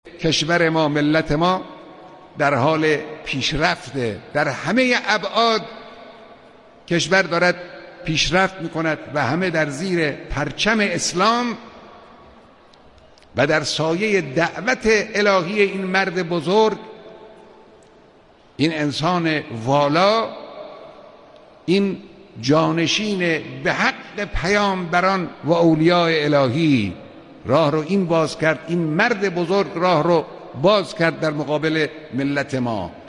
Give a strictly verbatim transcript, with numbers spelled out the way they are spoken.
کشور ما، ملت ما در حال پیشرفته، در همه ابعاد کشور دارد پیشرفت میکند و همه در زیر پرچم اسلام و در سایه دعوت الهی این مرد بزرگ، این انسان والا، این جانشین به حق پیامبران و اولیاء الهی راه رو این باز کرد، این مرد بزرگ راه رو باز کرد در مقابل ملت ما.